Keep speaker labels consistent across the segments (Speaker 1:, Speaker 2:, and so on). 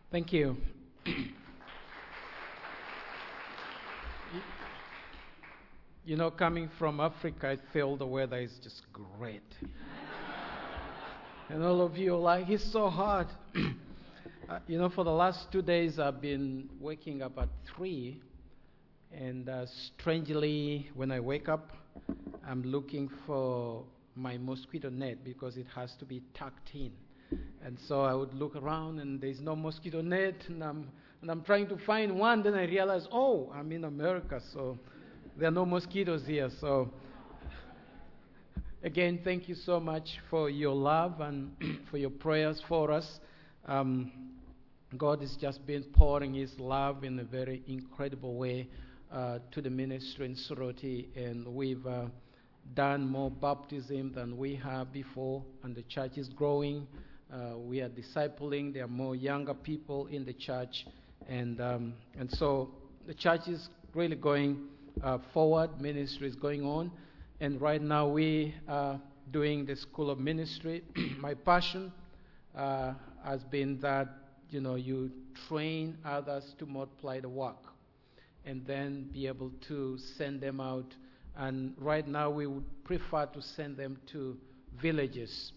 Speaker 1: Thank you. Coming from Africa, I feel the weather is just great. And all of you are like, it's so hot. For the last 2 days, I've been waking up at 3. And strangely, when I wake up, I'm looking for my mosquito net because it has to be tucked in. And so I would look around and there's no mosquito net, and I'm trying to find one. Then I realize, oh, I'm in America, so there are no mosquitoes here. So again, thank you so much for your love and for your prayers for us. God has just been pouring His love in a very incredible way to the ministry in Soroti, and we've done more baptism than we have before, and the church is growing. We are discipling. There are more younger people in the church, and so the church is really going forward. Ministry is going on, and right now we are doing the School of Ministry. My passion has been that you train others to multiply the work, and then be able to send them out. And right now we would prefer to send them to villages.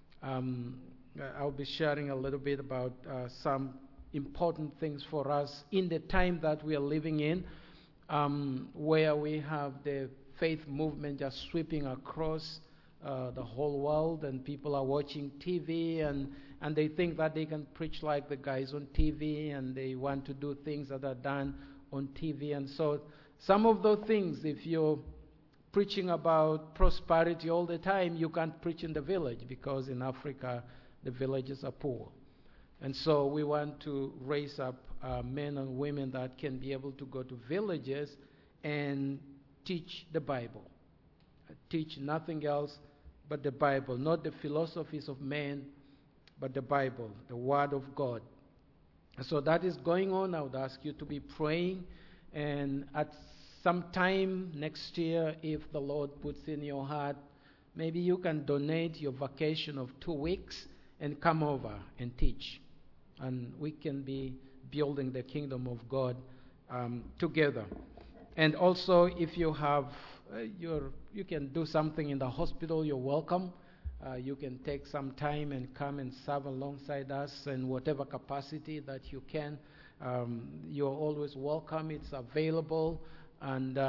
Speaker 1: I'll be sharing a little bit about some important things for us in the time that we are living in, where we have the faith movement just sweeping across the whole world, and people are watching TV, and they think that they can preach like the guys on TV, and they want to do things that are done on TV. And so some of those things, if you're preaching about prosperity all the time, you can't preach in the village, because in Africa the villages are poor. And so we want to raise up men and women that can be able to go to villages and teach the Bible. Teach nothing else but the Bible, not the philosophies of men, but the Bible, the Word of God. So that is going on. I would ask you to be praying, and at some time next year, if the Lord puts in your heart, maybe you can donate your vacation of 2 weeks and come over and teach. And we can be building the kingdom of God together. And also, if you have, you can do something in the hospital, you're welcome. You can take some time and come and serve alongside us in whatever capacity that you can. You're always welcome. It's available. And,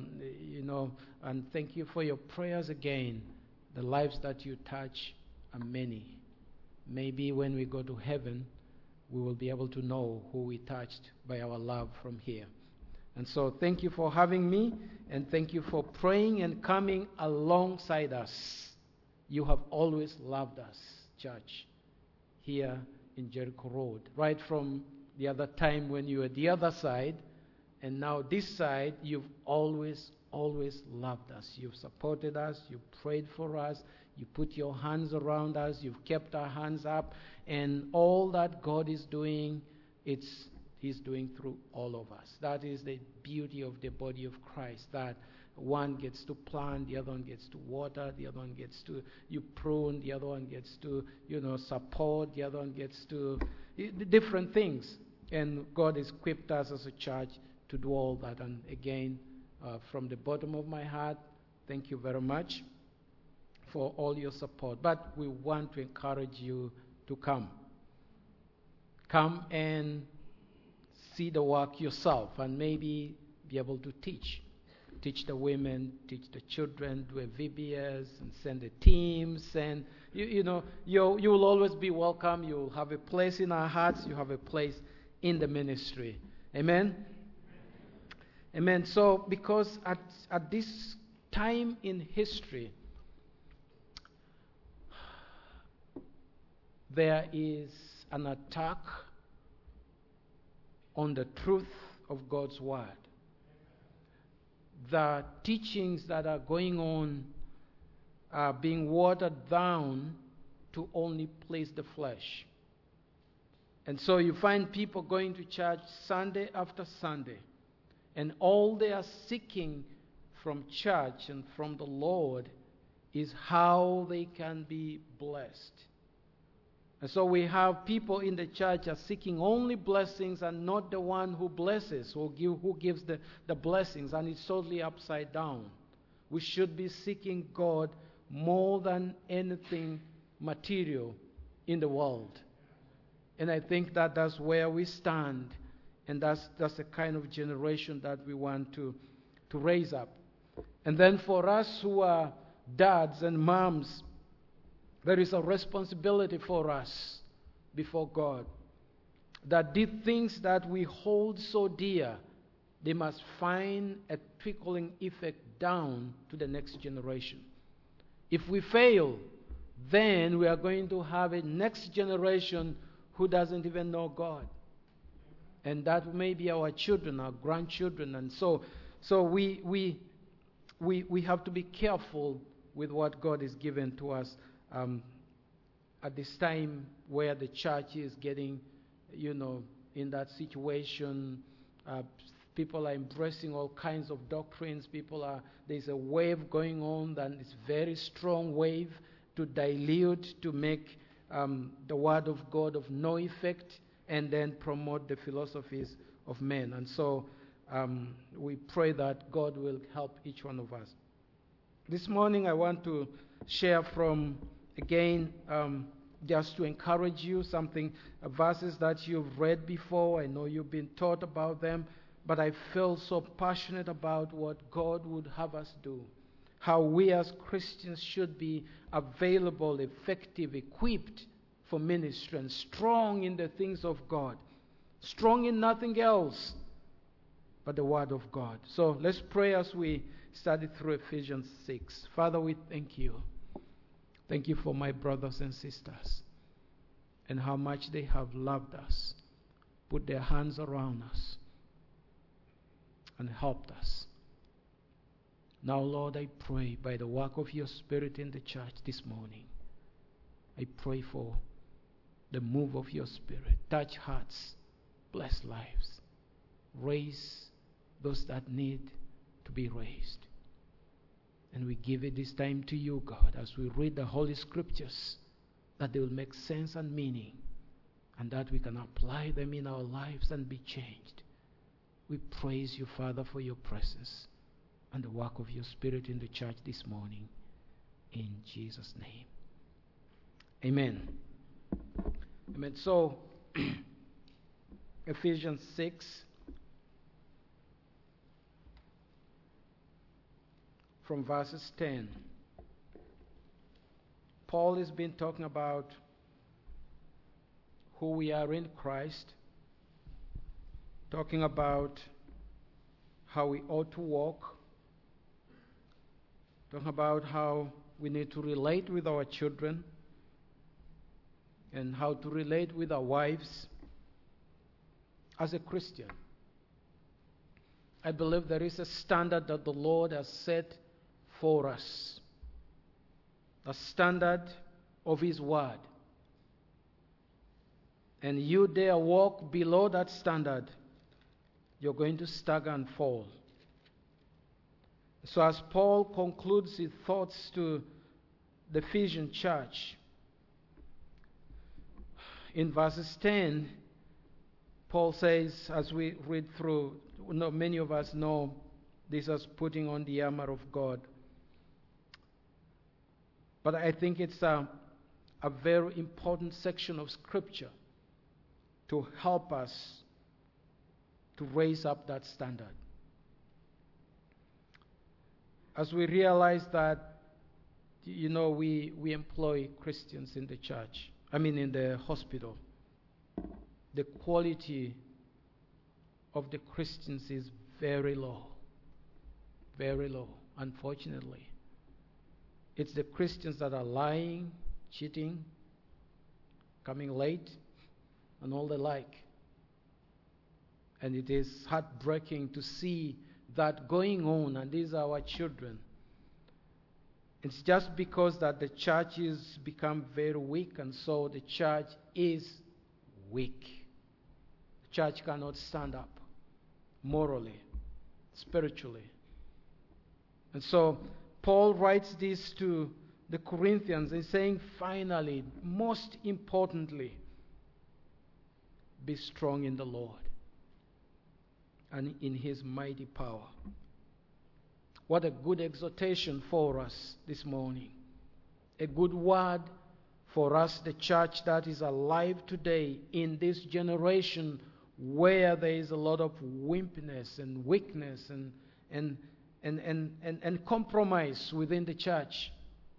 Speaker 1: and thank you for your prayers again. The lives that you touch are many. Maybe when we go to heaven, we will be able to know who we touched by our love from here. And so thank you for having me, and thank you for praying and coming alongside us. You have always loved us, church, here in Jericho Road, right from the other time when you were the other side, and now this side. You've always loved us. You've supported us. You've prayed for us. You put your hands around us. You've kept our hands up. And all that God is doing, He's doing through all of us. That is the beauty of the body of Christ, that one gets to plant, the other one gets to water, the other one gets to you prune, the other one gets to support, the other one gets to different things. And God has equipped us as a church to do all that. And again, from the bottom of my heart, thank you very much for all your support. But we want to encourage you to come. Come and see the work yourself, and maybe be able to teach. Teach the women, teach the children, do a VBS, and send the teams. And you will always be welcome. You will have a place in our hearts. You have a place in the ministry. Amen? Amen. So, because at this time in history, there is an attack on the truth of God's Word. The teachings that are going on are being watered down to only please the flesh. And so you find people going to church Sunday after Sunday, and all they are seeking from church and from the Lord is how they can be blessed. And so we have people in the church are seeking only blessings and not the one who blesses, who gives the blessings, and it's totally upside down. We should be seeking God more than anything material in the world. And I think that that's where we stand, and that's the kind of generation that we want to raise up. And then for us who are dads and moms, there is a responsibility for us before God that the things that we hold so dear, they must find a trickling effect down to the next generation. If we fail, then we are going to have a next generation who doesn't even know God. And that may be our children, our grandchildren. And so we have to be careful with what God is given to us at this time where the church is getting, in that situation. People are embracing all kinds of doctrines. There's a wave going on, and it's a very strong wave to dilute, to make the word of God of no effect, and then promote the philosophies of men. And so we pray that God will help each one of us. This morning I want to share from, again, just to encourage you, verses that you've read before. I know you've been taught about them, but I feel so passionate about what God would have us do, how we as Christians should be available, effective, equipped for ministry, and strong in the things of God, strong in nothing else but the Word of God. So let's pray as we study through Ephesians 6. Father, we thank you. Thank you for my brothers and sisters and how much they have loved us, put their hands around us, and helped us. Now, Lord, I pray by the work of your Spirit in the church this morning, I pray for the move of your Spirit. Touch hearts, bless lives, raise those that need to be raised. And we give it this time to you, God, as we read the Holy Scriptures, that they will make sense and meaning, and that we can apply them in our lives and be changed. We praise you, Father, for your presence and the work of your Spirit in the church this morning. In Jesus' name. Amen. Amen. So, Ephesians 6, from verses 10. Paul has been talking about who we are in Christ, talking about how we ought to walk, talking about how we need to relate with our children, and how to relate with our wives as a Christian. I believe there is a standard that the Lord has set for us, a standard of His Word. And you dare walk below that standard, you're going to stagger and fall. So as Paul concludes his thoughts to the Ephesian church, in verses 10, Paul says, as we read through, many of us know this as putting on the armor of God. But I think it's a very important section of Scripture to help us to raise up that standard. As we realize that, we employ Christians in the church, in the hospital, the quality of the Christians is very low, unfortunately. It's the Christians that are lying, cheating, coming late, and all the like. And it is heartbreaking to see that going on, and these are our children. It's just because that the church has become very weak, and so the church is weak. The church cannot stand up morally, spiritually. And so Paul writes this to the Corinthians and saying, finally, most importantly, be strong in the Lord and in His mighty power. What a good exhortation for us this morning. A good word for us, the church that is alive today in this generation where there is a lot of wimpiness and weakness and compromise within the church.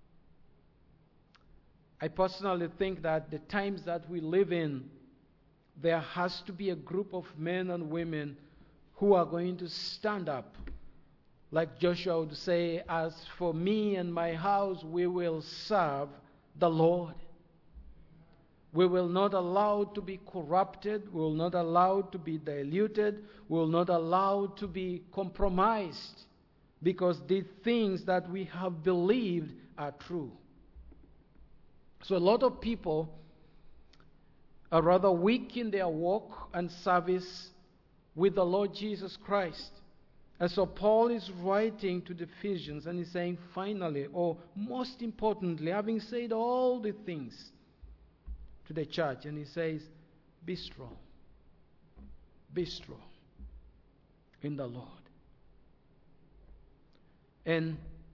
Speaker 1: I personally think that the times that we live in, there has to be a group of men and women who are going to stand up. Like Joshua would say, as for me and my house, we will serve the Lord. We will not allow to be corrupted. We will not allow to be diluted. We will not allow to be compromised, because the things that we have believed are true. So a lot of people are rather weak in their walk and service with the Lord Jesus Christ. And so Paul is writing to the Ephesians and he's saying, finally, or most importantly, having said all the things to the church, and he says, be strong. Be strong in the Lord. And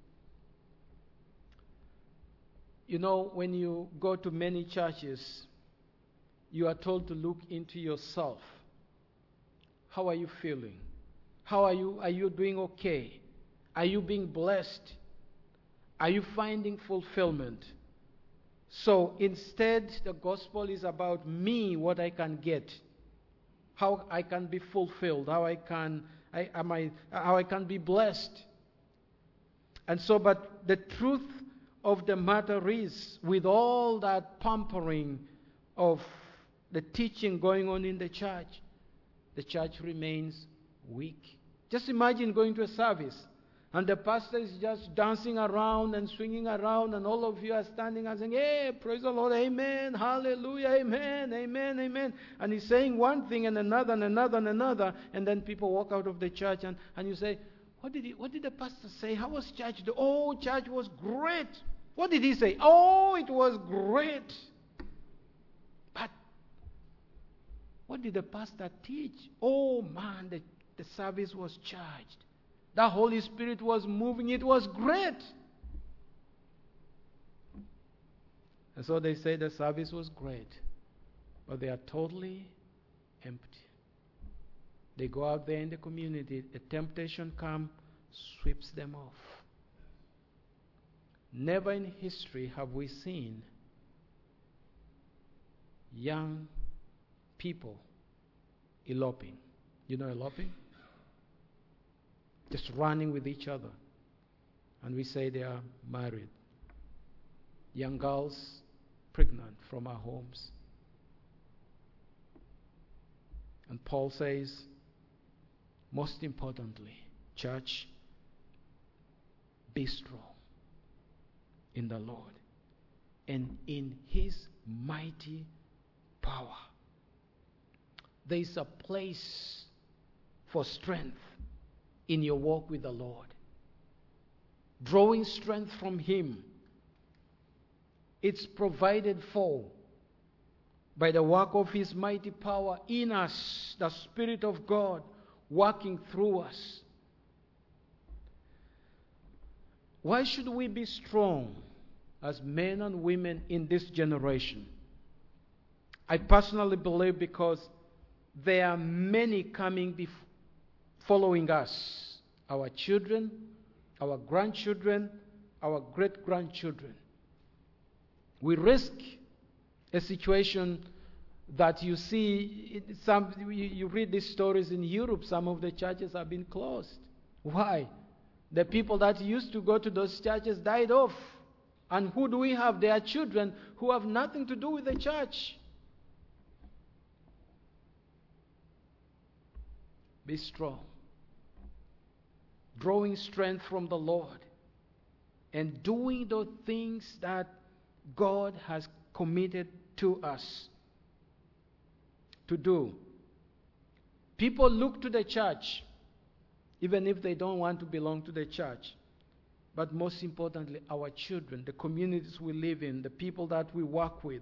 Speaker 1: you know, when you go to many churches, you are told to look into yourself. How are you feeling? How are you? Are you doing okay? Are you being blessed? Are you finding fulfillment? So instead, the gospel is about me, what I can get, how I can be fulfilled, how I can be blessed. And so, but the truth of the matter is, with all that pampering of the teaching going on in the church remains weak. Just imagine going to a service and the pastor is just dancing around and swinging around, and all of you are standing and saying, hey, praise the Lord, amen, hallelujah, amen, amen, amen. And he's saying one thing and another and another and another, and then people walk out of the church and you say, what did the pastor say? How was church? Oh, church was great. What did he say? Oh, it was great. But what did the pastor teach? Oh man, the service was charged. The Holy Spirit was moving. It was great. And so they say the service was great, but they are totally empty. They go out there in the community, a temptation comes, sweeps them off. Never in history have we seen young people eloping. You know eloping? Just running with each other. And we say they are married. Young girls pregnant from our homes. And Paul says, most importantly, church, be strong in the Lord and in His mighty power. There is a place for strength in your walk with the Lord. Drawing strength from Him. It's provided for by the work of His mighty power in us, the Spirit of God working through us. Why should we be strong as men and women in this generation? I personally believe because there are many coming following us. Our children, our grandchildren, our great-grandchildren. We risk a situation that you see, you read these stories in Europe, some of the churches have been closed. Why? The people that used to go to those churches died off. And who do we have? Their children who have nothing to do with the church. Be strong. Drawing strength from the Lord. And doing the things that God has committed to us to do. People look to the church, even if they don't want to belong to the church. but most importantly, our children, the communities we live in, the people that we work with.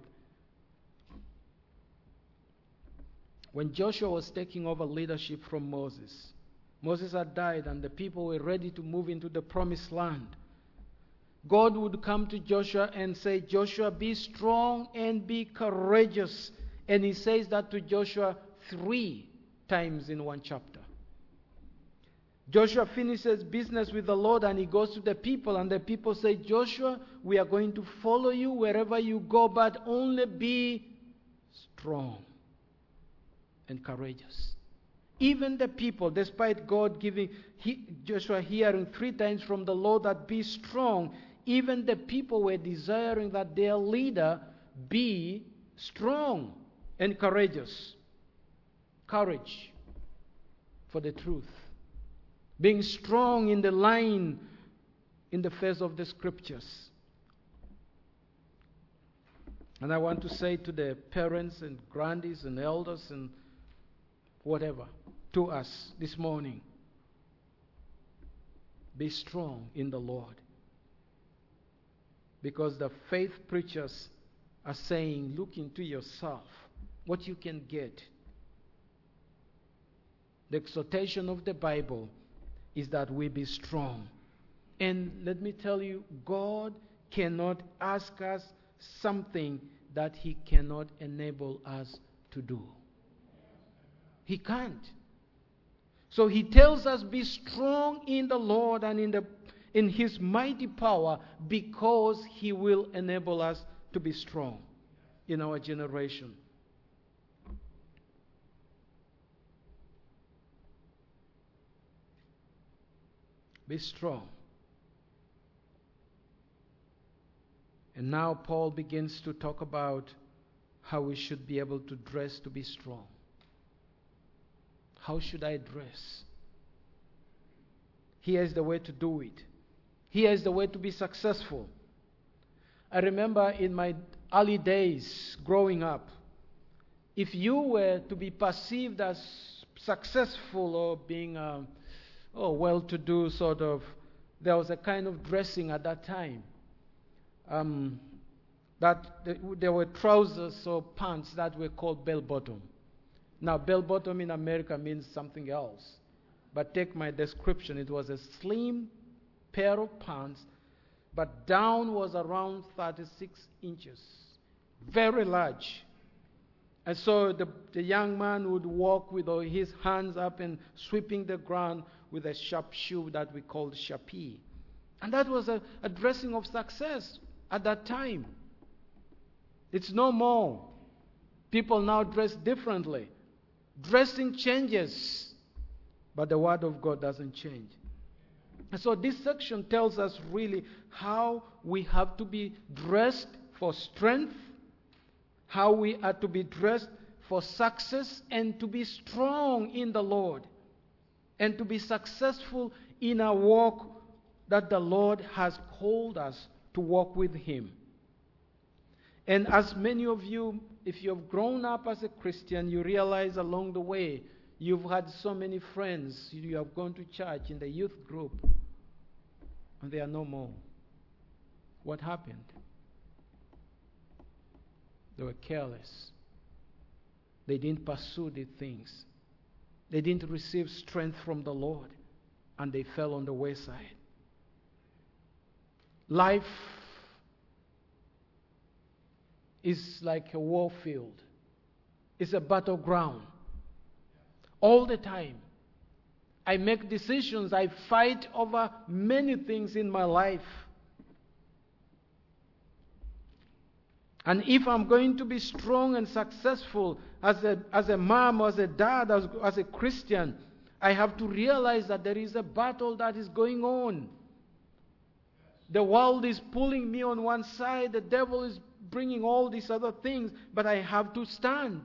Speaker 1: When Joshua was taking over leadership from Moses, Moses had died and the people were ready to move into the promised land. God would come to Joshua and say, Joshua, be strong and be courageous. And he says that to Joshua 3 times in one chapter. Joshua finishes business with the Lord and he goes to the people, and the people say, Joshua, we are going to follow you wherever you go, but only be strong and courageous. Even the people, despite God giving Joshua hearing 3 times from the Lord that be strong, even the people were desiring that their leader be strong and courageous. Courage for the truth. Being strong in the line, in the face of the scriptures. And I want to say to the parents and grandees and elders and whatever, to us this morning, be strong in the Lord. Because the faith preachers are saying, look into yourself, what you can get. The exhortation of the Bible is that we be strong. And let me tell you, God cannot ask us something that He cannot enable us to do. He can't. So He tells us, be strong in the Lord and in His mighty power, because He will enable us to be strong in our generation. Be strong. And now Paul begins to talk about how we should be able to dress to be strong. How should I dress? Here is the way to do it. Here is the way to be successful. I remember in my early days growing up, if you were to be perceived as successful or being well-to-do sort of, there was a kind of dressing at that time. There were trousers or pants that were called bell-bottom. Now, bell-bottom in America means something else. But take my description. It was a slim pair of pants, but down was around 36 inches. Very large. And so the young man would walk with his hands up and sweeping the ground with a sharp shoe that we called sharpie. And that was a dressing of success at that time. It's no more. People now dress differently. Dressing changes, but the Word of God doesn't change. And so this section tells us really how we have to be dressed for strength, how we are to be dressed for success, and to be strong in the Lord, and to be successful in our walk that the Lord has called us to walk with Him. And as many of you, if you have grown up as a Christian, you realize along the way you've had so many friends, you have gone to church in the youth group, and they are no more. What happened? They were careless. They didn't pursue the things. They didn't receive strength from the Lord, and they fell on the wayside. Life is like a war field. It's a battleground. All the time. I make decisions. I fight over many things in my life. And if I'm going to be strong and successful as a mom, as a dad, as a Christian, I have to realize that there is a battle that is going on. The world is pulling me on one side. The devil is bringing all these other things. But I have to stand.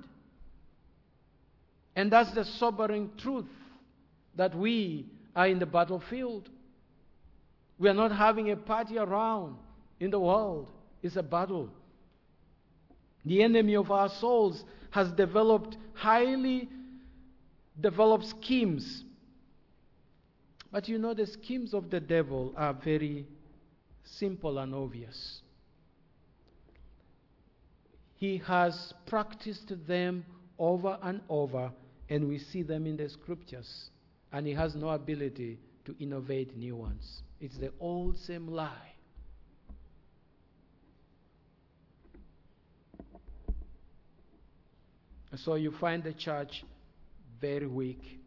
Speaker 1: And that's the sobering truth, that we are in the battlefield. We are not having a party around in the world. It's a battle. The enemy of our souls has developed highly developed schemes. But you know, the schemes of the devil are very simple and obvious. He has practiced them over and over, and we see them in the scriptures. And he has no ability to innovate new ones. It's the old same lie. So you find the church very weak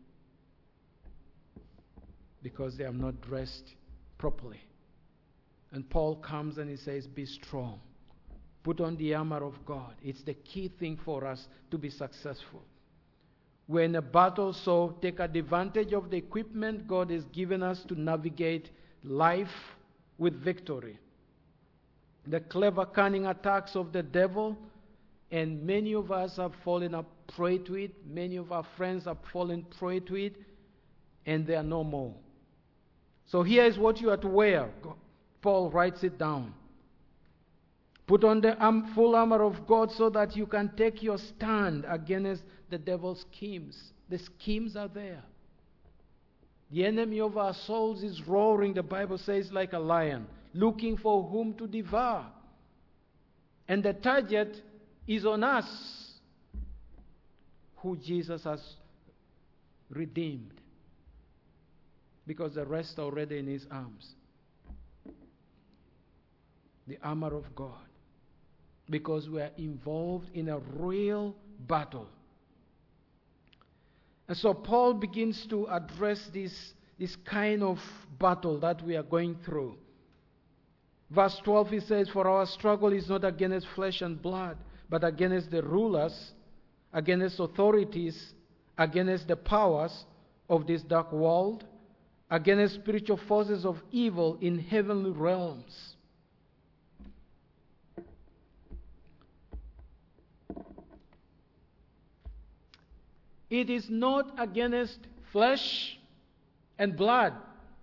Speaker 1: because they are not dressed properly. And Paul comes and he says, be strong. Put on the armor of God. It's the key thing for us to be successful. We're in a battle, so take advantage of the equipment God has given us to navigate life with victory. The clever, cunning attacks of the devil, and many of us have fallen up prey to it. Many of our friends have fallen prey to it, and they are no more. So here is what you are to wear. Paul writes it down. Put on the full armor of God so that you can take your stand against the devil's schemes. The schemes are there. The enemy of our souls is roaring, the Bible says, like a lion, looking for whom to devour. And the target is on us, who Jesus has redeemed, because the rest are already in his arms. The armor of God. Because we are involved in a real battle. And so Paul begins to address this kind of battle that we are going through. Verse 12, he says, for our struggle is not against flesh and blood, but against the rulers, against authorities, against the powers of this dark world, against spiritual forces of evil in heavenly realms. It is not against flesh and blood.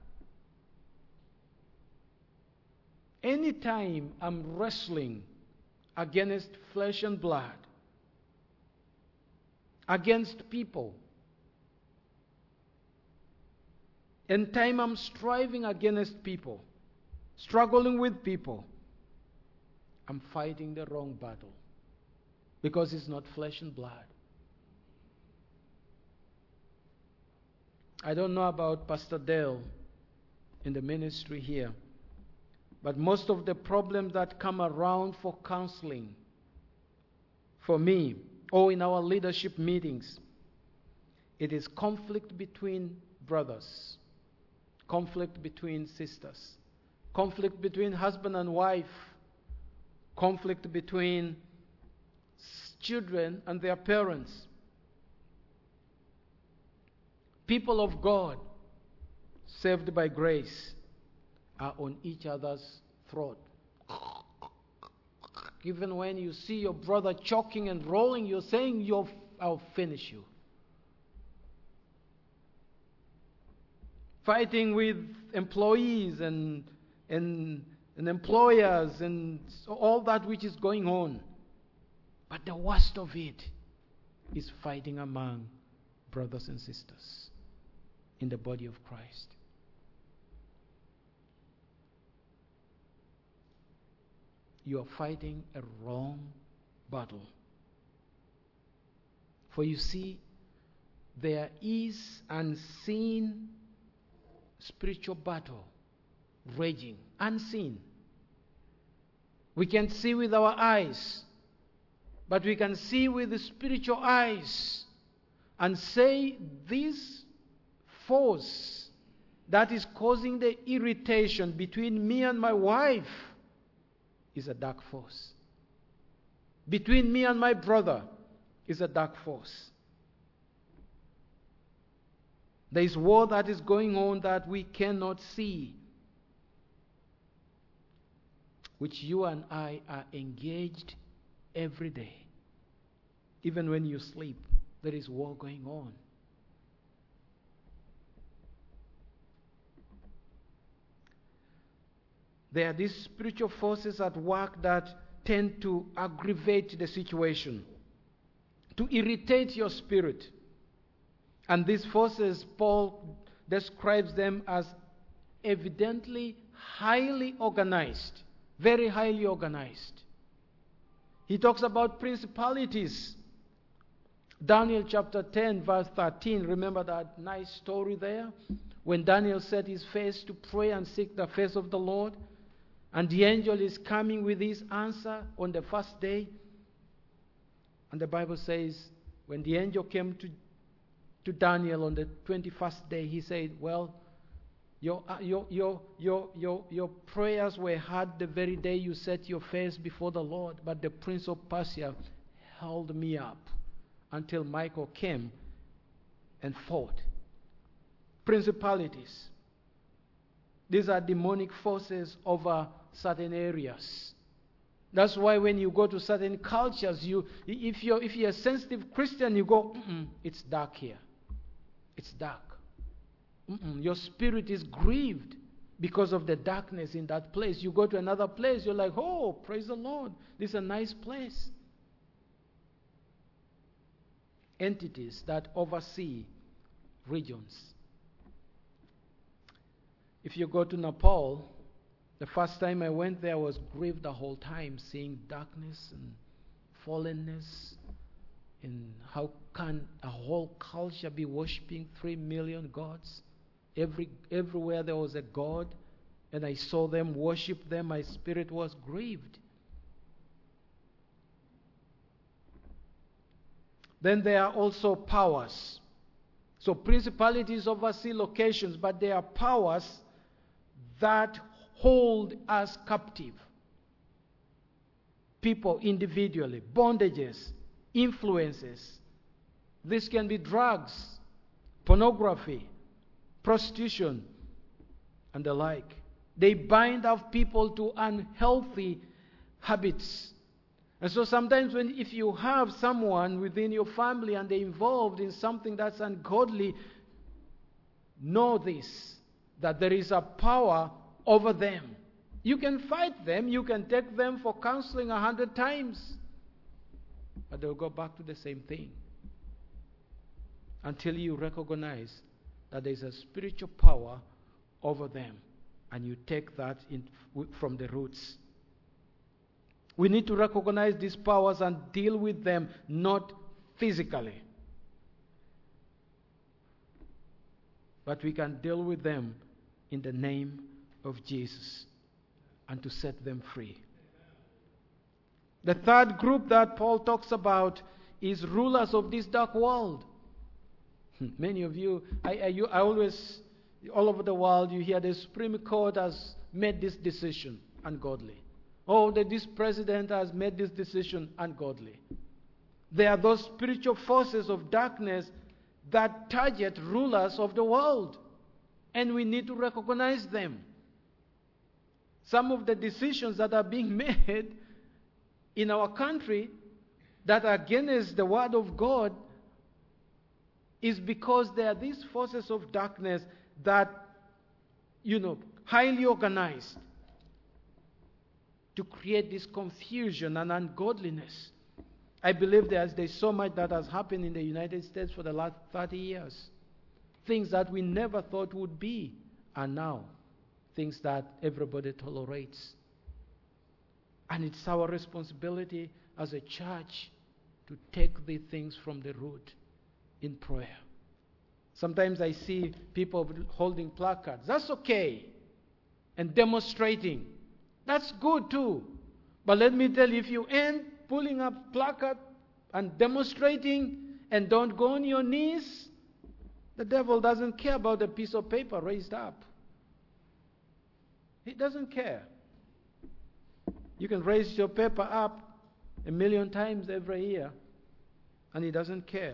Speaker 1: Anytime I'm wrestling against flesh and blood, against people, anytime I'm striving against people, struggling with people, I'm fighting the wrong battle, because it's not flesh and blood. I don't know about Pastor Dale in the ministry here, but most of the problems that come around for counseling, for me, or in our leadership meetings, it is conflict between brothers, conflict between sisters, conflict between husband and wife, conflict between children and their parents. People of God, saved by grace, are on each other's throat. Even when you see your brother choking and rolling, you're saying, I'll finish you. Fighting with employees and employers and all that which is going on. But the worst of it is fighting among brothers and sisters in the body of Christ. You are fighting a wrong battle. For you see, there is unseen spiritual battle raging. Unseen. We can see with our eyes, but we can see with the spiritual eyes and say, this force that is causing the irritation between me and my wife is a dark force. Between me and my brother is a dark force. There is war that is going on that we cannot see, which you and I are engaged every day. Even when you sleep, there is war going on. There are these spiritual forces at work that tend to aggravate the situation, to irritate your spirit. And these forces, Paul describes them as evidently highly organized, very highly organized. He talks about principalities. Daniel chapter 10, verse 13. Remember that nice story there? When Daniel set his face to pray and seek the face of the Lord, and the angel is coming with his answer on the first day. And the Bible says, when the angel came to Daniel on the 21st day, he said, well, your prayers were heard the very day you set your face before the Lord, but the prince of Persia held me up until Michael came and fought. Principalities. These are demonic forces over certain areas. That's why when you go to certain cultures, if you're a sensitive Christian, you go, it's dark here. It's dark. Your spirit is grieved because of the darkness in that place. You go to another place, you're like, oh, praise the Lord. This is a nice place. Entities that oversee regions. If you go to Nepal, the first time I went there, I was grieved the whole time, seeing darkness and fallenness. And how can a whole culture be worshipping 3 million gods? Everywhere there was a god, and I saw them worship them, my spirit was grieved. Then there are also powers. So principalities oversee locations, but there are powers that hold us captive. People individually, bondages, influences. This can be drugs, pornography, prostitution, and the like. They bind up people to unhealthy habits. And so sometimes if you have someone within your family and they're involved in something that's ungodly, know this, that there is a power over them. You can fight them, you can take them for counseling 100 times, but they'll go back to the same thing until you recognize that there's a spiritual power over them, and you take that from the roots. We need to recognize these powers and deal with them, not physically, but we can deal with them in the name of Jesus and to set them free. The third group that Paul talks about is rulers of this dark world. Many of you, I always, all over the world, you hear the Supreme Court has made this decision ungodly. Oh, this president has made this decision ungodly. There are those spiritual forces of darkness that target rulers of the world, and we need to recognize them. Some of the decisions that are being made in our country that are against the word of God is because there are these forces of darkness that, highly organized to create this confusion and ungodliness. I believe there's so much that has happened in the United States for the last 30 years. Things that we never thought would be are now things that everybody tolerates. And it's our responsibility as a church to take these things from the root in prayer. Sometimes I see people holding placards. That's okay. And demonstrating. That's good too. But let me tell you, if you end pulling up placard and demonstrating and don't go on your knees, the devil doesn't care about a piece of paper raised up. He doesn't care. You can raise your paper up 1 million times every year, and he doesn't care.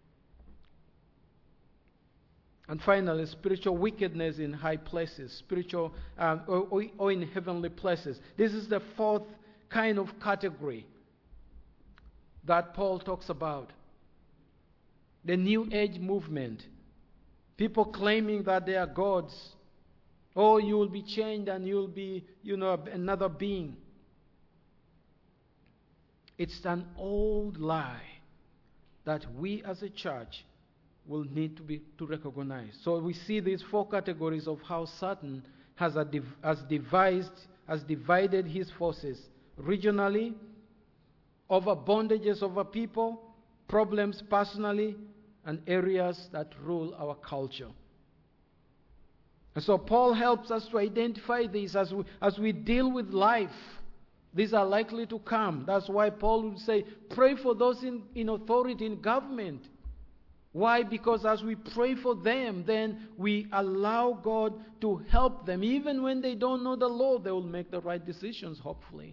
Speaker 1: And finally, spiritual wickedness in high places, spiritual or in heavenly places. This is the fourth kind of category that Paul talks about. The New Age movement. People claiming that they are gods. Oh, you will be changed and you will be, another being. It's an old lie that we as a church will need to recognize. So we see these four categories of how Satan has divided his forces regionally, over bondages over people, problems personally, and areas that rule our culture. And so Paul helps us to identify these as we deal with life. These are likely to come. That's why Paul would say, pray for those in authority, in government. Why? Because as we pray for them, then we allow God to help them. Even when they don't know the Lord, they will make the right decisions, hopefully.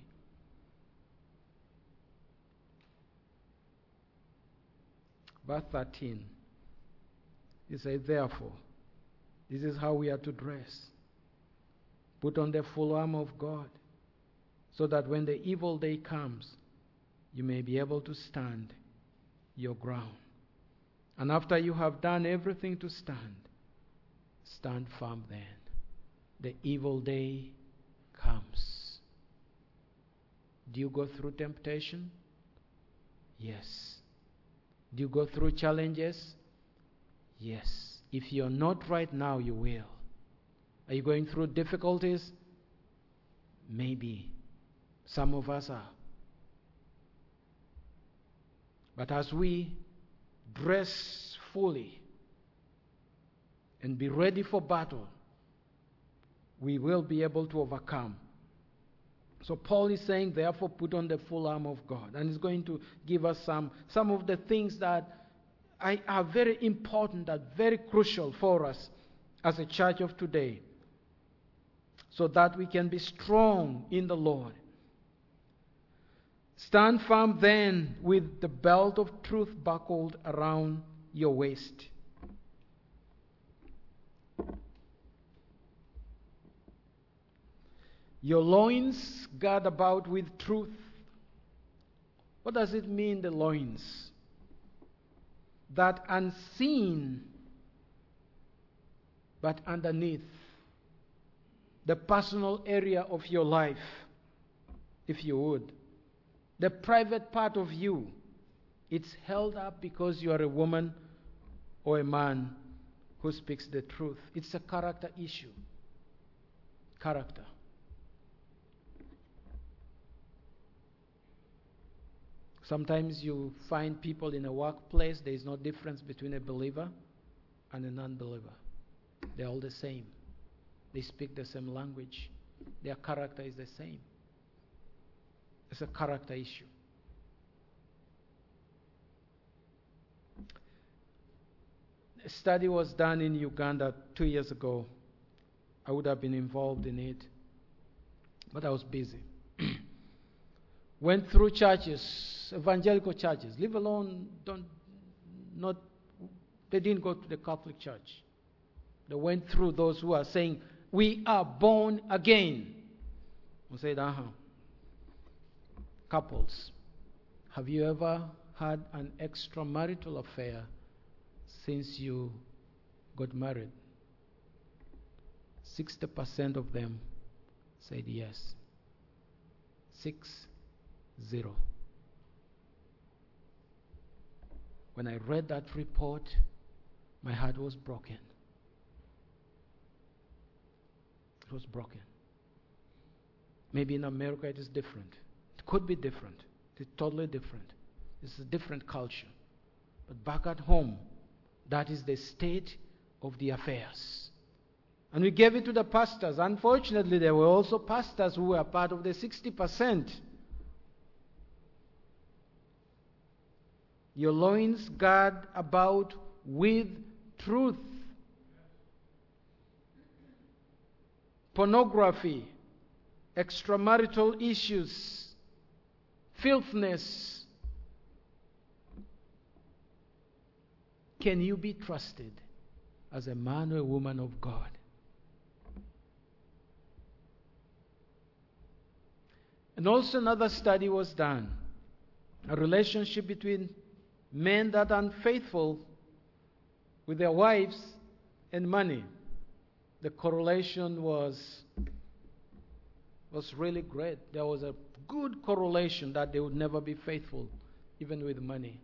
Speaker 1: Verse 13. He says, therefore, this is how we are to dress. Put on the full armor of God, so that when the evil day comes, you may be able to stand your ground. And after you have done everything to stand, stand firm then. The evil day comes. Do you go through temptation? Yes. Do you go through challenges? Yes. If you're not right now, you will. Are you going through difficulties? Maybe. Some of us are. But as we dress fully and be ready for battle, we will be able to overcome. So Paul is saying, therefore, put on the full armor of God. And he's going to give us some of the things that are very important, that very crucial for us as a church of today, so that we can be strong in the Lord. Stand firm then with the belt of truth buckled around your waist. Your loins gird about with truth. What does it mean, the loins? That unseen, but underneath, the personal area of your life, if you would. The private part of you, it's held up because you are a woman or a man who speaks the truth. It's a character issue. Character. Sometimes you find people in a workplace, there is no difference between a believer and a non-believer. They're all the same. They speak the same language. Their character is the same. It's a character issue. A study was done in Uganda 2 years ago. I would have been involved in it, but I was busy. Went through churches, evangelical churches, leave alone, they didn't go to the Catholic Church. They went through those who are saying, we are born again. We said, Couples, have you ever had an extramarital affair since you got married? 60% of them said yes. 60. When I read that report, my heart was broken. It was broken. Maybe in America it is different. It could be different. It's totally different. It's a different culture. But back at home, that is the state of the affairs. And we gave it to the pastors. Unfortunately, there were also pastors who were part of the 60%. Your loins gird about with truth. Pornography, extramarital issues, filthiness. Can you be trusted as a man or a woman of God? And also another study was done. A relationship between men that are unfaithful with their wives and money. The correlation was really great. There was a good correlation that they would never be faithful, even with money.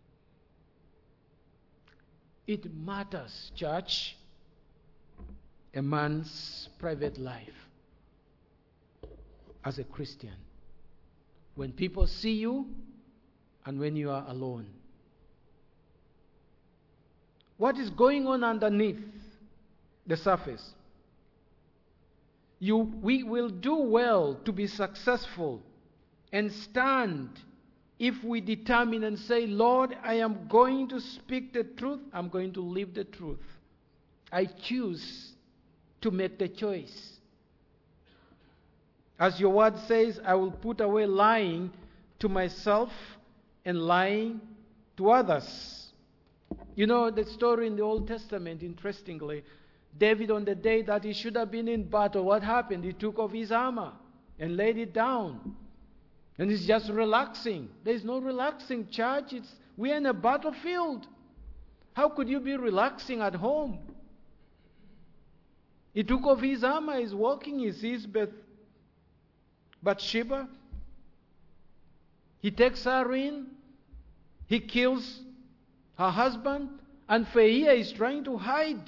Speaker 1: It matters, church. a man's private life as a Christian. When people see you and when you are alone. What is going on underneath the surface? We will do well to be successful and stand if we determine and say, Lord, I am going to speak the truth. I'm going to live the truth. I choose to make the choice. As your word says, I will put away lying to myself and lying to others. You know the story in the Old Testament, interestingly. David, on the day that he should have been in battle, what happened? He took off his armor and laid it down. And he's just relaxing. There's no relaxing, church. We're in a battlefield. How could you be relaxing at home? He took off his armor, he's walking, he sees Bathsheba. He takes her in, he kills her husband, and Phahia is trying to hide.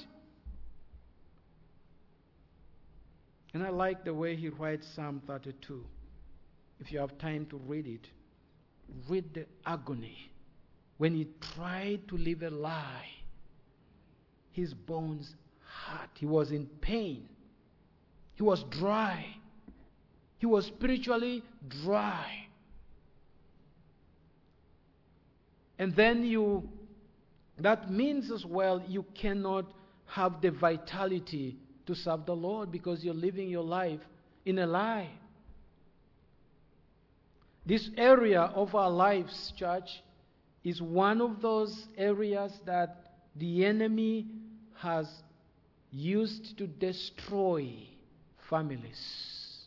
Speaker 1: And I like the way he writes Psalm 32. If you have time to read it, read the agony. When he tried to live a lie, his bones hurt. He was in pain. He was dry. He was spiritually dry. And then that means as well, you cannot have the vitality to serve the Lord because you're living your life in a lie. This area of our lives, church, is one of those areas that the enemy has used to destroy families.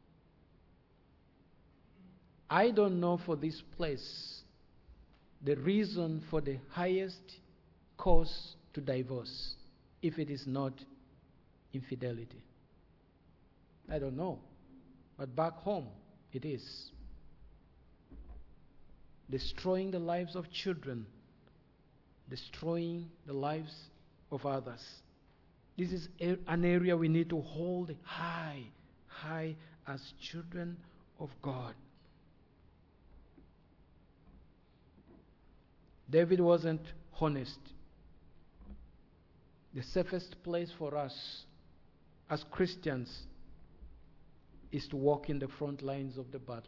Speaker 1: I don't know for this place the reason for the highest cause to divorce if it is not infidelity. I don't know. But back home, it is. Destroying the lives of children, destroying the lives of others. This is an area we need to hold high as children of God. David wasn't honest. The safest place for us as Christians is to walk in the front lines of the battle.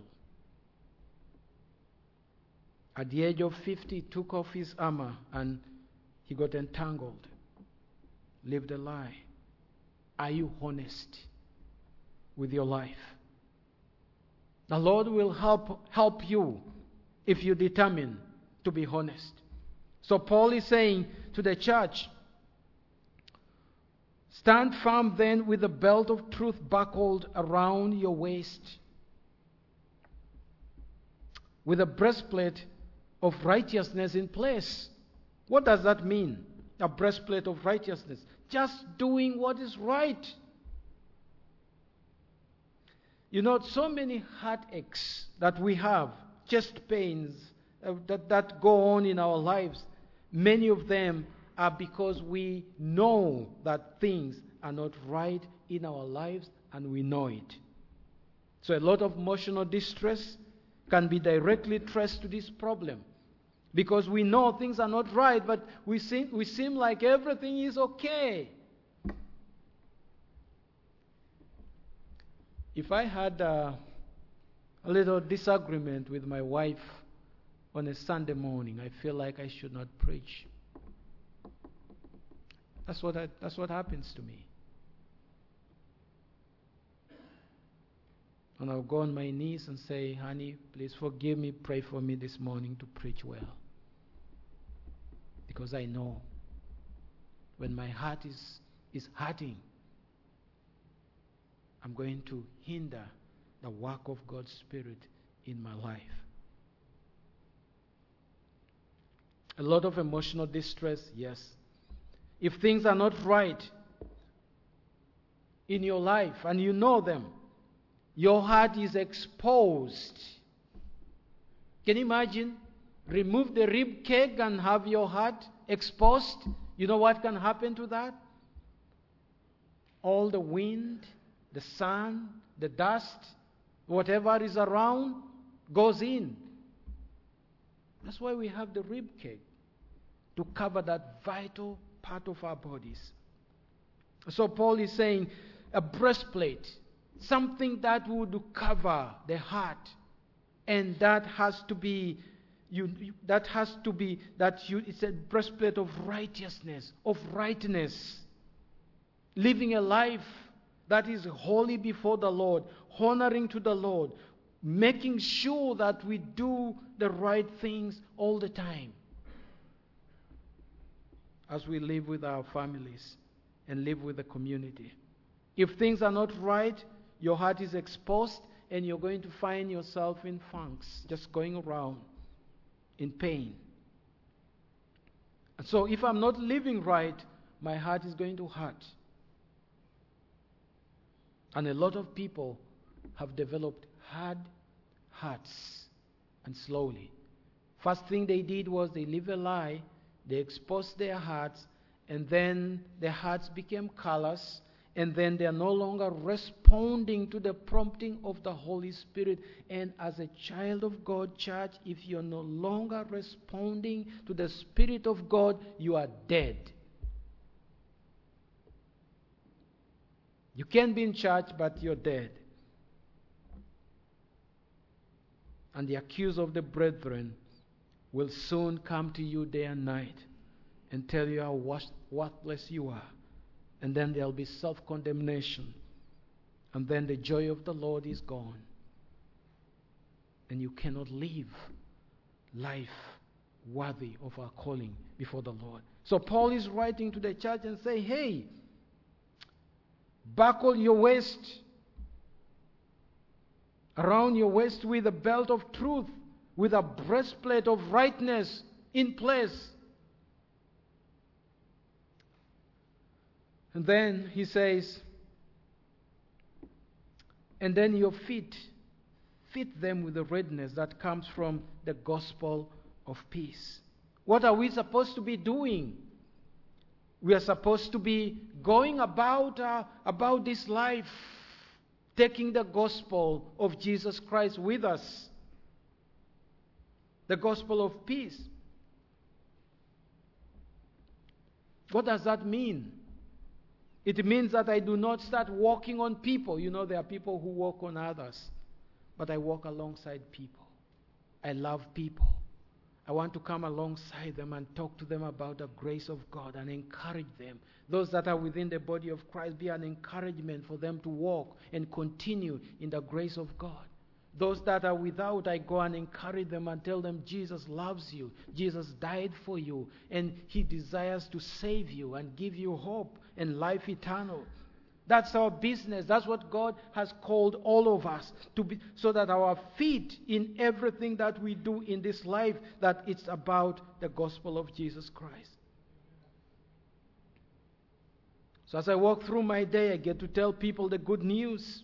Speaker 1: At the age of 50, he took off his armor and he got entangled. Lived a lie. Are you honest with your life? The Lord will help you if you determine to be honest. So Paul is saying to the church, stand firm then with the belt of truth buckled around your waist, with a breastplate of righteousness in place. What does that mean? A breastplate of righteousness. Just doing what is right. You know, so many heartaches that we have, chest pains that go on in our lives, many of them are because we know that things are not right in our lives and we know it. So a lot of emotional distress can be directly traced to this problem. Because we know things are not right, but we seem like everything is okay. If I had a little disagreement with my wife on a Sunday morning, I feel like I should not preach. That's what happens to me. And I'll go on my knees and say, honey, please forgive me, pray for me this morning to preach well. Because I know when my heart is hurting, I'm going to hinder the work of God's Spirit in my life. A lot of emotional distress, yes. If things are not right in your life and you know them, your heart is exposed. Can you imagine? Remove the rib cage and have your heart exposed. You know what can happen to that? all the wind, the sun, the dust, whatever is around goes in. That's why we have the rib cage, to cover that vital part of our bodies. So Paul is saying a breastplate, something that would cover the heart, and that has to be it's a breastplate of righteousness, of rightness, living a life that is holy before the Lord, honoring to the Lord, making sure that we do the right things all the time as we live with our families and live with the community. If things are not right, your heart is exposed and you're going to find yourself in funks, just going around in pain. And so if I'm not living right, my heart is going to hurt. And a lot of people have developed hard hearts, and slowly. First thing they did was they live a lie, they exposed their hearts, and then their hearts became callous, and then they are no longer responding to the prompting of the Holy Spirit. And as a child of God, church, if you're no longer responding to the Spirit of God, you are dead. You can be in church, but you're dead. And the accuser of the brethren will soon come to you day and night and tell you how worthless you are. And then there'll be self-condemnation. And then the joy of the Lord is gone. And you cannot live life worthy of our calling before the Lord. So Paul is writing to the church and say, hey, buckle your waist around your waist with a belt of truth, with a breastplate of rightness in place. And then he says, and then your feet, fit them with the readiness that comes from the gospel of peace. What are we supposed to be doing? We are supposed to be going about this life, taking the gospel of Jesus Christ with us. The gospel of peace. What does that mean? It means that I do not start walking on people. You know, there are people who walk on others. But I walk alongside people. I love people. I want to come alongside them and talk to them about the grace of God and encourage them. Those that are within the body of Christ, be an encouragement for them to walk and continue in the grace of God. Those that are without, I go and encourage them and tell them Jesus loves you. Jesus died for you, and He desires to save you and give you hope and life eternal. That's our business. That's what God has called all of us to be, so that our feet in everything that we do in this life, that it's about the gospel of Jesus Christ. So as I walk through my day, I get to tell people the good news.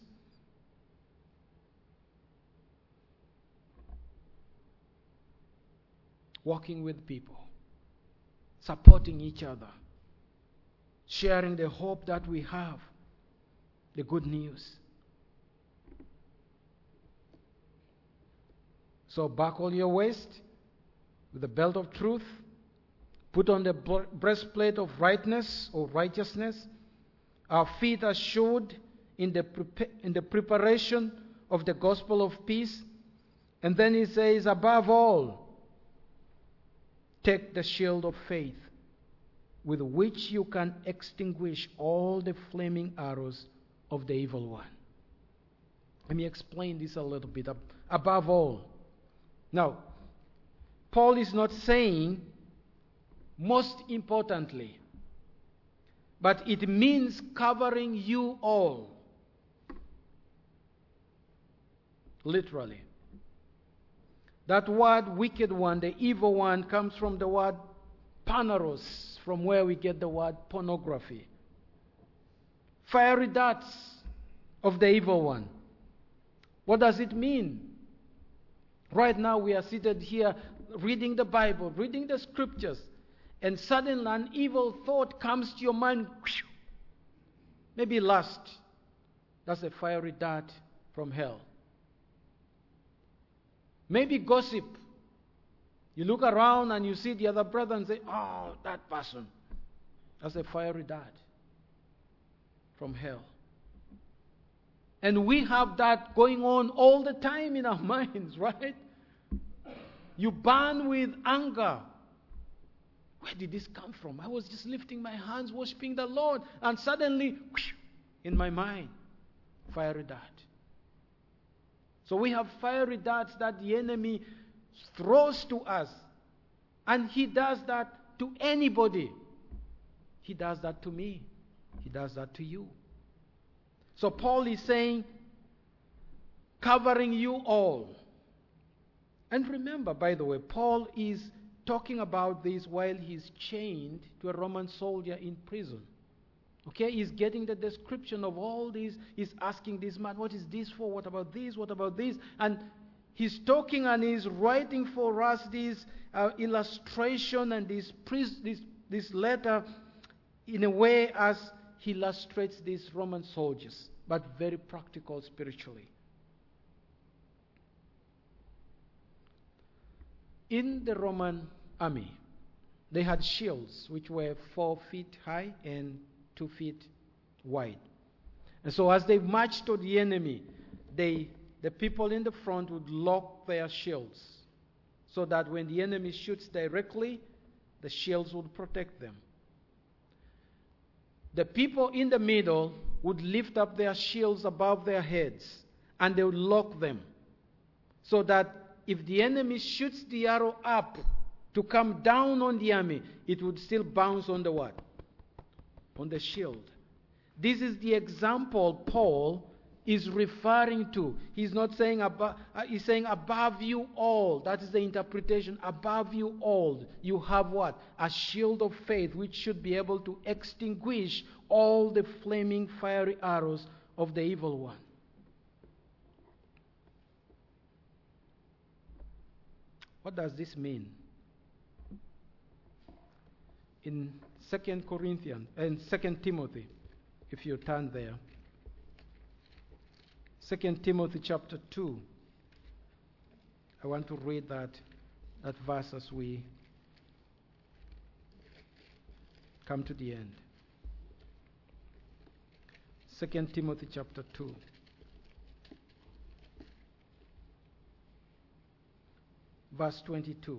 Speaker 1: Walking with people, supporting each other, sharing the hope that we have, the good news. So buckle your waist with the belt of truth, put on the breastplate of rightness or righteousness. Our feet are shod in the preparation of the gospel of peace. And then he says, above all, take the shield of faith, with which you can extinguish all the flaming arrows of the evil one. Let me explain this a little bit. Above all. Now, Paul is not saying most importantly, but it means covering you all. Literally. That word wicked one, the evil one, comes from the word paneros, from where we get the word pornography. Fiery darts of the evil one. What does it mean? Right now we are seated here reading the Bible, reading the scriptures, and suddenly an evil thought comes to your mind. Maybe lust. That's a fiery dart from hell. Maybe gossip. You look around and you see the other brother and say, oh, that person. That's a fiery dart from hell. And we have that going on all the time in our minds, right? You burn with anger. Where did this come from? I was just lifting my hands, worshiping the Lord, and suddenly, in my mind, fiery dart. So we have fiery darts that the enemy throws to us. And he does that to anybody. He does that to me. He does that to you. So Paul is saying, covering you all. And remember, by the way, Paul is talking about this while he's chained to a Roman soldier in prison. Okay, he's getting the description of all these. He's asking this man, what is this for? What about this? What about this? And he's talking and he's writing for us this illustration and this letter in a way as he illustrates these Roman soldiers, but very practical spiritually. In the Roman army, they had shields which were 4 feet high and 2 feet wide. And so as they marched to the enemy, the people in the front would lock their shields so that when the enemy shoots directly, the shields would protect them. The people in the middle would lift up their shields above their heads and they would lock them so that if the enemy shoots the arrow up to come down on the army, it would still bounce on the what? On the shield. This is the example Paul is referring to. He's not saying above, he's saying above you all. That is the interpretation. Above you all, you have what? A shield of faith which should be able to extinguish all the flaming fiery arrows of the evil one. What does this mean? In 2 Timothy, if you turn there, 2 Timothy chapter 2, I want to read that verse as we come to the end. 2 Timothy chapter 2. Verse 22.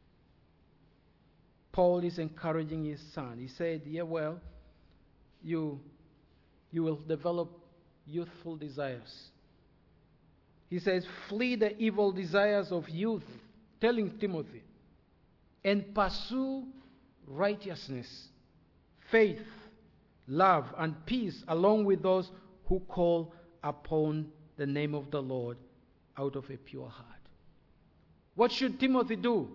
Speaker 1: Paul is encouraging his son. He said, yeah, well, you will develop youthful desires. He says, flee the evil desires of youth, telling Timothy, and pursue righteousness, faith, love, and peace, along with those who call upon the name of the Lord out of a pure heart. What should Timothy do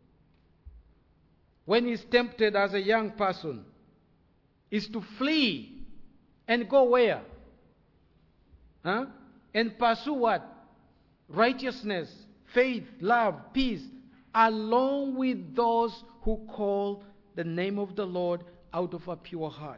Speaker 1: when he's tempted as a young person? Is to flee and go where? And pursue what? Righteousness, faith, love, peace, along with those who call the name of the Lord out of a pure heart.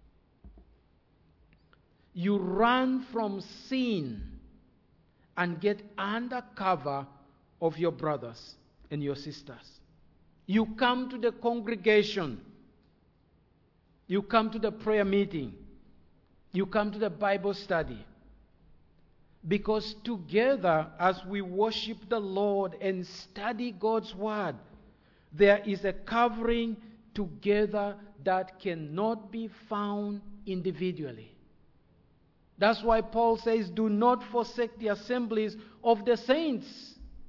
Speaker 1: You run from sin and get under cover of your brothers and your sisters. You come to the congregation. You come to the prayer meeting. You come to the Bible study. Because together, as we worship the Lord and study God's Word, there is a covering together that cannot be found individually. That's why Paul says, do not forsake the assemblies of the saints.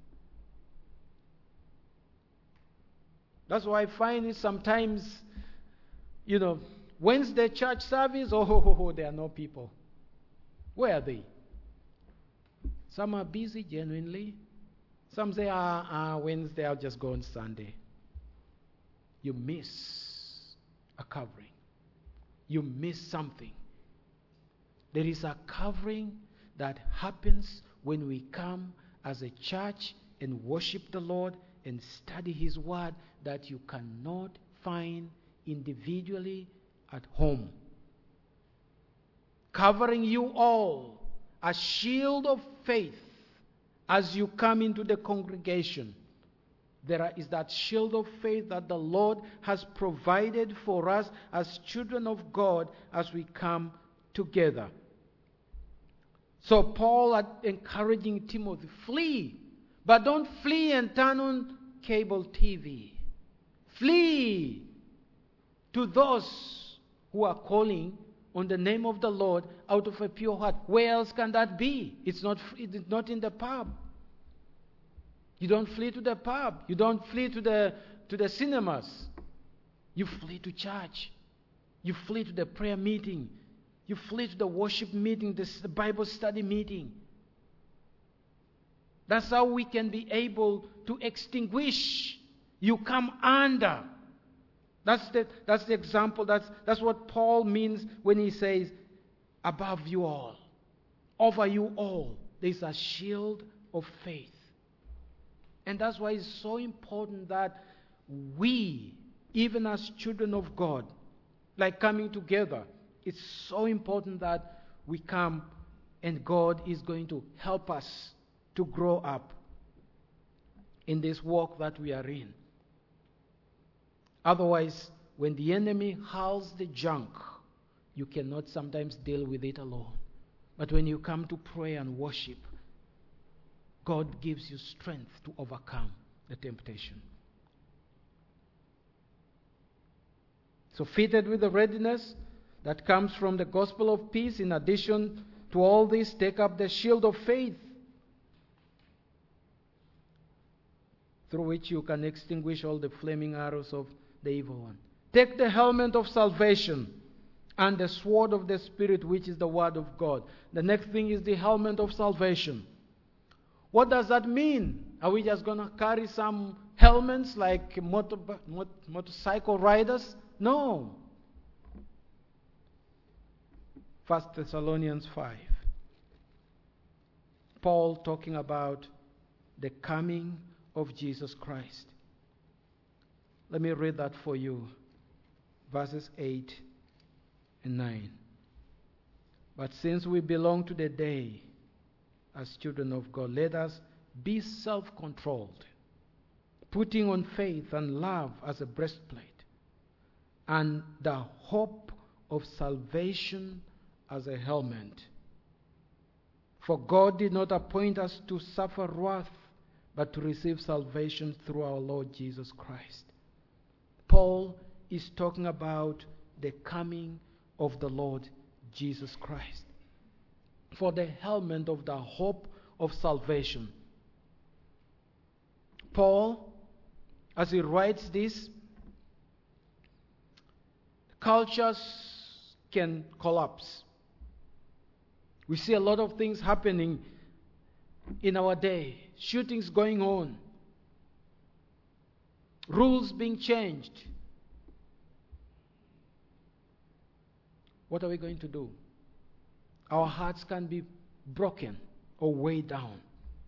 Speaker 1: That's why I find it sometimes, Wednesday church service, there are no people. Where are they? Some are busy genuinely. Some say, Wednesday, I'll just go on Sunday. You miss a covering. You miss something. There is a covering that happens when we come as a church and worship the Lord and study His Word that you cannot find individually at home. covering you all, a shield of faith as you come into the congregation. There is that shield of faith that the Lord has provided for us as children of God as we come together. So Paul is encouraging Timothy, flee, but don't flee and turn on cable TV. Flee to those who are calling on the name of the Lord out of a pure heart. Where else can that be? It's not in the pub. You don't flee to the pub. You don't flee to the cinemas. You flee to church. You flee to the prayer meeting. You flee to the worship meeting, the Bible study meeting. That's how we can be able to extinguish. You come under. That's the example. That's what Paul means when he says, above you all, over you all, there's a shield of faith. And that's why it's so important that we, even as children of God, like coming together, it's so important that we come and God is going to help us to grow up in this walk that we are in. Otherwise, when the enemy hurls the junk, you cannot sometimes deal with it alone. But when you come to pray and worship, God gives you strength to overcome the temptation. So fitted with the readiness that comes from the gospel of peace, in addition to all this, take up the shield of faith, through which you can extinguish all the flaming arrows of the evil one. Take the helmet of salvation and the sword of the Spirit, which is the word of God. The next thing is the helmet of salvation. What does that mean? Are we just going to carry some helmets like motorcycle riders? No. 1 Thessalonians 5. Paul talking about the coming of Jesus Christ. Let me read that for you. Verses 8 and 9. But since we belong to the day, as children of God, let us be self-controlled, putting on faith and love as a breastplate, and the hope of salvation as a helmet. For God did not appoint us to suffer wrath, but to receive salvation through our Lord Jesus Christ. Paul is talking about the coming of the Lord Jesus Christ. For the helmet of the hope of salvation. Paul, as he writes this, cultures can collapse. We see a lot of things happening in our day. Shootings going on. Rules being changed. What are we going to do? Our hearts can be broken or weighed down.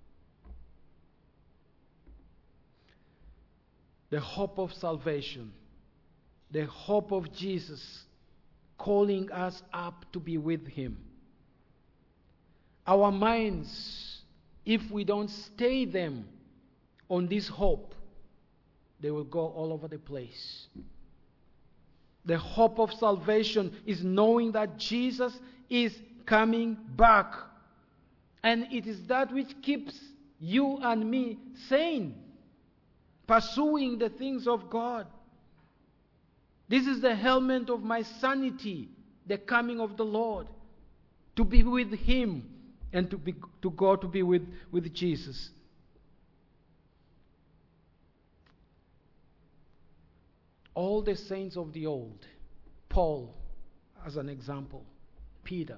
Speaker 1: The hope of salvation, the hope of Jesus calling us up to be with Him. Our minds, if we don't stay them on this hope, they will go all over the place. The hope of salvation is knowing that Jesus is coming back. And it is that which keeps you and me sane, pursuing the things of God. This is the helmet of my sanity, the coming of the Lord, to be with Him and to go to be with Jesus. All the saints of the old, Paul as an example, Peter,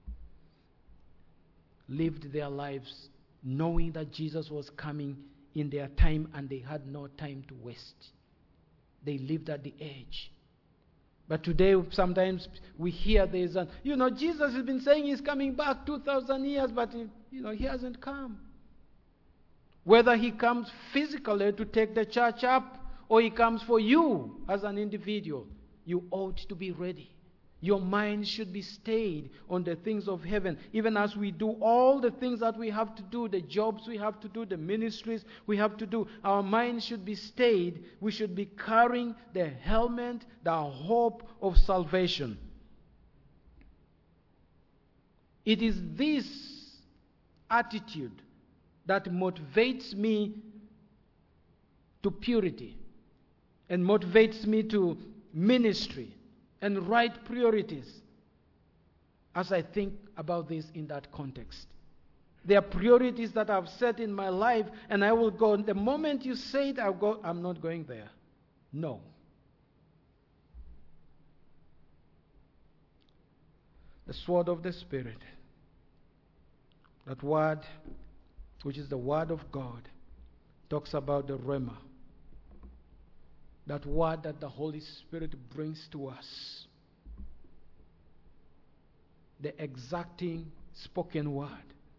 Speaker 1: lived their lives knowing that Jesus was coming in their time and they had no time to waste. They lived at the edge. But today, sometimes we hear there's Jesus has been saying He's coming back 2,000 years, but He hasn't come. Whether He comes physically to take the church up or He comes for you as an individual, you ought to be ready. Your mind should be stayed on the things of heaven, even as we do all the things that we have to do, the jobs we have to do, the ministries we have to do. Our mind should be stayed. We should be carrying the helmet, the hope of salvation. It is this attitude that motivates me to purity and motivates me to ministry and right priorities as I think about this in that context. There are priorities that I've set in my life, and I will go. The moment you say it, I'll go, I'm not going there. No. The sword of the Spirit, that word, which is the word of God, talks about the Rhema. That word that the Holy Spirit brings to us. The exacting spoken word.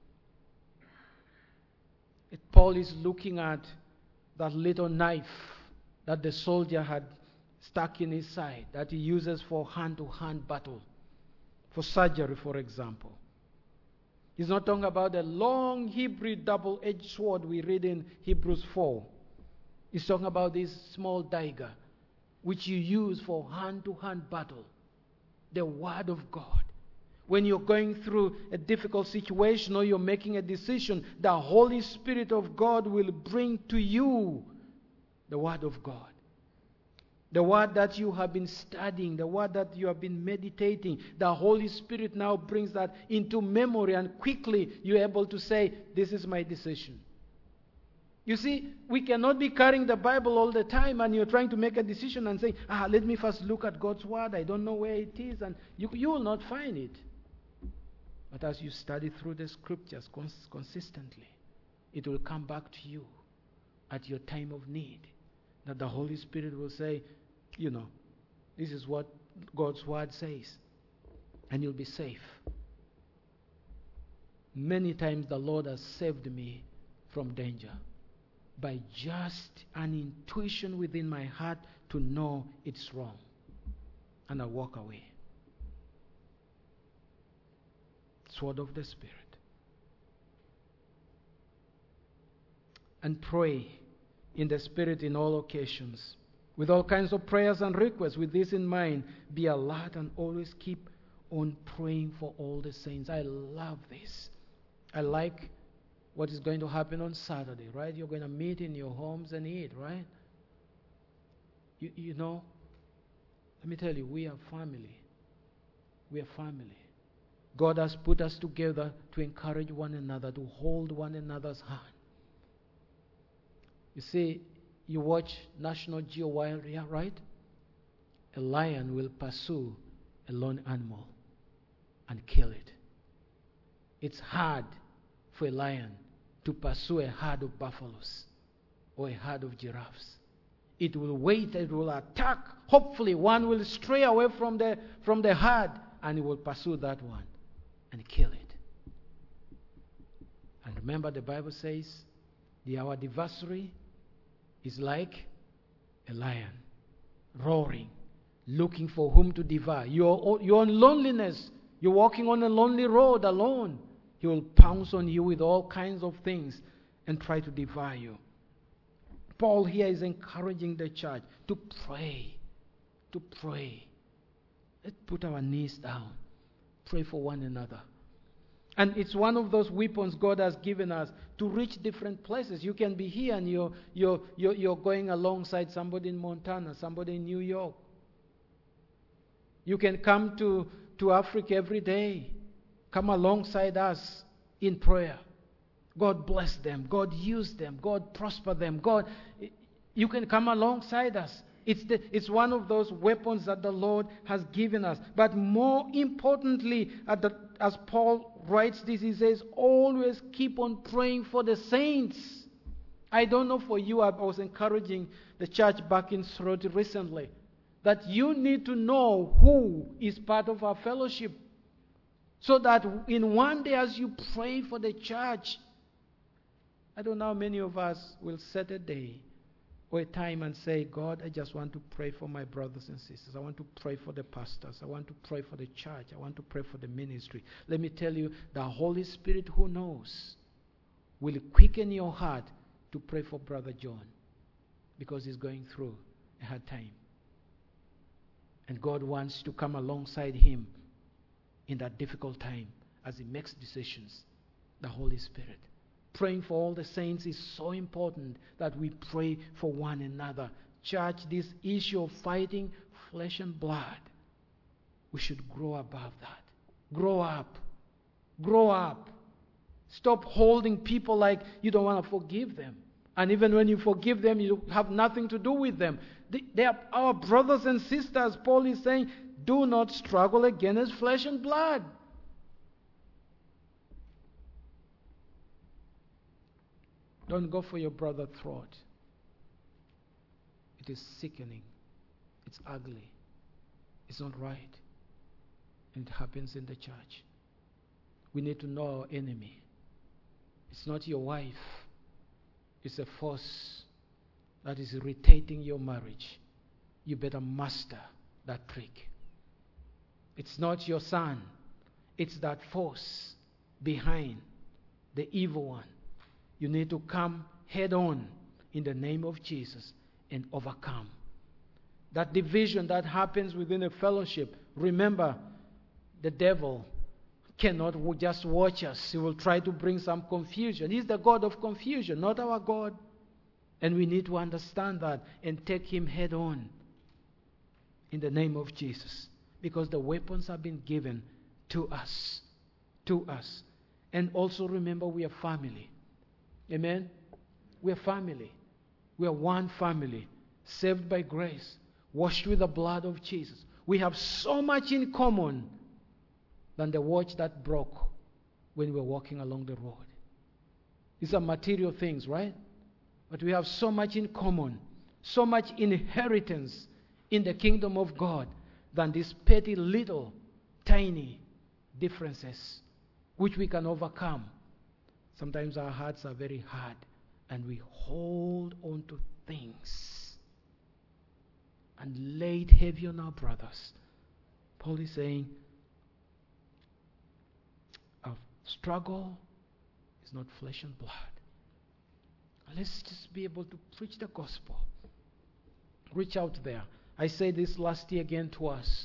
Speaker 1: Paul is looking at that little knife that the soldier had stuck in his side, that he uses for hand-to-hand battle, for surgery, for example. He's not talking about the long Hebrew double-edged sword we read in Hebrews 4. He's talking about this small dagger, which you use for hand-to-hand battle. The Word of God. When you're going through a difficult situation or you're making a decision, the Holy Spirit of God will bring to you the Word of God. The Word that you have been studying, the Word that you have been meditating, the Holy Spirit now brings that into memory, and quickly you're able to say, this is my decision. You see, we cannot be carrying the Bible all the time and you're trying to make a decision and say, let me first look at God's Word. I don't know where it is. And you will not find it. But as you study through the Scriptures consistently, it will come back to you at your time of need. That the Holy Spirit will say, this is what God's Word says. And you'll be safe. Many times the Lord has saved me from danger by just an intuition within my heart to know it's wrong. And I walk away. Sword of the Spirit. And pray in the Spirit in all occasions, with all kinds of prayers and requests. With this in mind, be alert and always keep on praying for all the saints. I love this. I like what is going to happen on Saturday, right? You're going to meet in your homes and eat, right? You know, let me tell you, we are family. We are family. God has put us together to encourage one another, to hold one another's hand. You see, you watch National Geo Wild, yeah, right? A lion will pursue a lone animal and kill it. It's hard for a lion to pursue a herd of buffaloes or a herd of giraffes. It will wait, it will attack. Hopefully one will stray away from the herd, and it will pursue that one and kill it. And remember, the Bible says our adversary is like a lion, roaring, looking for whom to devour. You're in loneliness. You're walking on a lonely road alone. He will pounce on you with all kinds of things and try to devour you. Paul here is encouraging the church to pray. To pray. Let's put our knees down. Pray for one another. And it's one of those weapons God has given us to reach different places. You can be here and you're going alongside somebody in Montana, somebody in New York. You can come to Africa every day. Come alongside us in prayer. God bless them. God use them. God prosper them. You can come alongside us. It's one of those weapons that the Lord has given us. But more importantly, as Paul writes this, he says, always keep on praying for the saints. I don't know for you, I was encouraging the church back in Soroti recently, that you need to know who is part of our fellowship. So that in one day as you pray for the church, I don't know how many of us will set a day or a time and say, God, I just want to pray for my brothers and sisters. I want to pray for the pastors. I want to pray for the church. I want to pray for the ministry. Let me tell you, the Holy Spirit who knows will quicken your heart to pray for Brother John because he's going through a hard time. And God wants to come alongside him in that difficult time as he makes decisions. The Holy Spirit. Praying for all the saints is so important that we pray for one another. Church, this issue of fighting flesh and blood, we should grow above that. Grow up. Grow up. Stop holding people like you don't want to forgive them. And even when you forgive them, you have nothing to do with them. They are our brothers and sisters. Paul is saying, do not struggle against flesh and blood. Don't go for your brother's throat. It is sickening. It's ugly. It's not right. And it happens in the church. We need to know our enemy. It's not your wife. It's a force that is irritating your marriage. You better master that trick. It's not your son. It's that force behind the evil one. You need to come head on in the name of Jesus and overcome. That division that happens within a fellowship, remember, the devil cannot just watch us. He will try to bring some confusion. He's the God of confusion, not our God. And we need to understand that and take him head on in the name of Jesus. Because the weapons have been given to us. To us. And also remember, we are family. Amen? We are family. We are one family. Saved by grace. Washed with the blood of Jesus. We have so much in common than the watch that broke when we were walking along the road. These are material things, right? But we have so much in common. So much inheritance in the kingdom of God than these petty little tiny differences which we can overcome. Sometimes our hearts are very hard and we hold on to things and lay it heavy on our brothers. Paul is saying, our struggle is not flesh and blood. Let's just be able to preach the gospel. Reach out there. I said this last year again to us.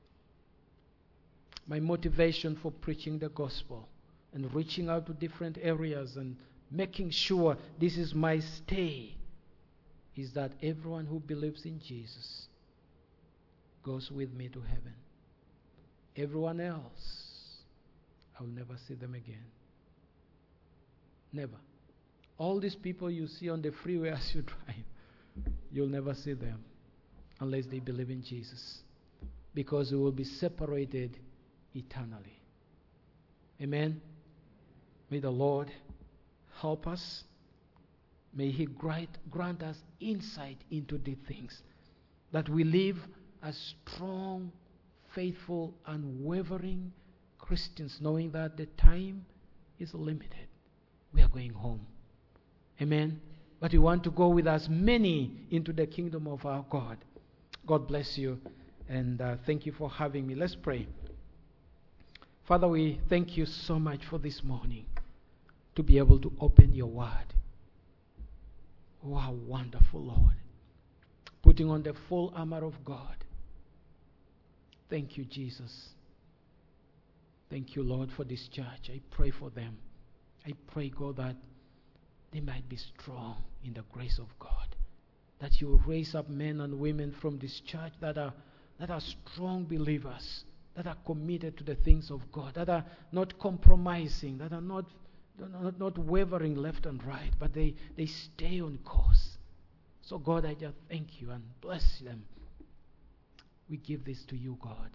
Speaker 1: My motivation for preaching the gospel and reaching out to different areas and making sure this is my stay is that everyone who believes in Jesus goes with me to heaven. Everyone else, I will never see them again. Never. All these people you see on the freeway as you drive, you'll never see them unless they believe in Jesus. Because we will be separated eternally. Amen? May the Lord help us. May He grant us insight into these things. That we live as strong, faithful, unwavering Christians, knowing that the time is limited. We are going home. Amen. But we want to go with as many into the kingdom of our God. God bless you. And thank you for having me. Let's pray. Father, we thank you so much for this morning to be able to open your word. Oh, how wonderful, Lord. Putting on the full armor of God. Thank you, Jesus. Thank you, Lord, for this church. I pray for them. I pray, God, that they might be strong in the grace of God. That you will raise up men and women from this church that are strong believers, that are committed to the things of God, that are not compromising, that are not wavering left and right, but they stay on course. So God, I just thank you and bless them. We give this to you, God.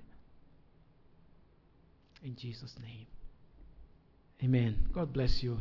Speaker 1: In Jesus' name. Amen. God bless you.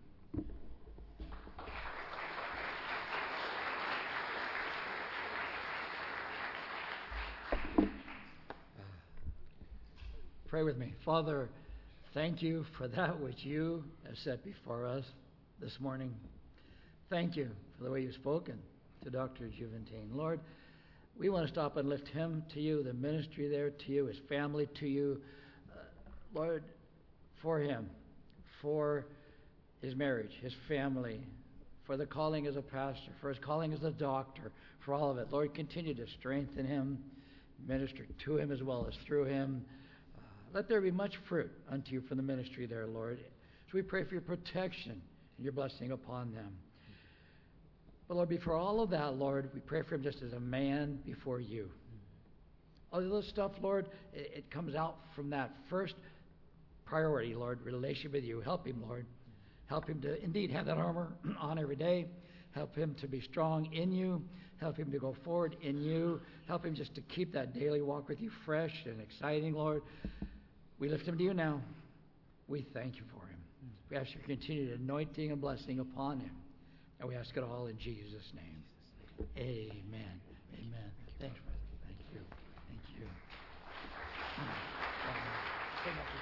Speaker 2: Pray with me. Father, thank you for that which you have set before us this morning. Thank you for the way you've spoken. to Dr. Juventine. Lord, we want to stop and lift him to you, the ministry there to you, his family to you. Lord, for him, for his marriage, his family, for the calling as a pastor, for his calling as a doctor, for all of it. Lord, continue to strengthen him, minister to him as well as through him. Let there be much fruit unto you from the ministry there, Lord. So we pray for your protection and your blessing upon them. But Lord, before all of that, Lord, we pray for him just as a man before you. All of this stuff, Lord, it comes out from that first priority, Lord, relationship with you. Help him, Lord. Help him to indeed have that armor on every day. Help him to be strong in you. Help him to go forward in you. Help him just to keep that daily walk with you fresh and exciting, Lord. We lift him to you now. We thank you for him. We ask your continued anointing and blessing upon him. And we ask it all in Jesus' name. Amen. Amen. Thanks, brother. Thank you. Thank you.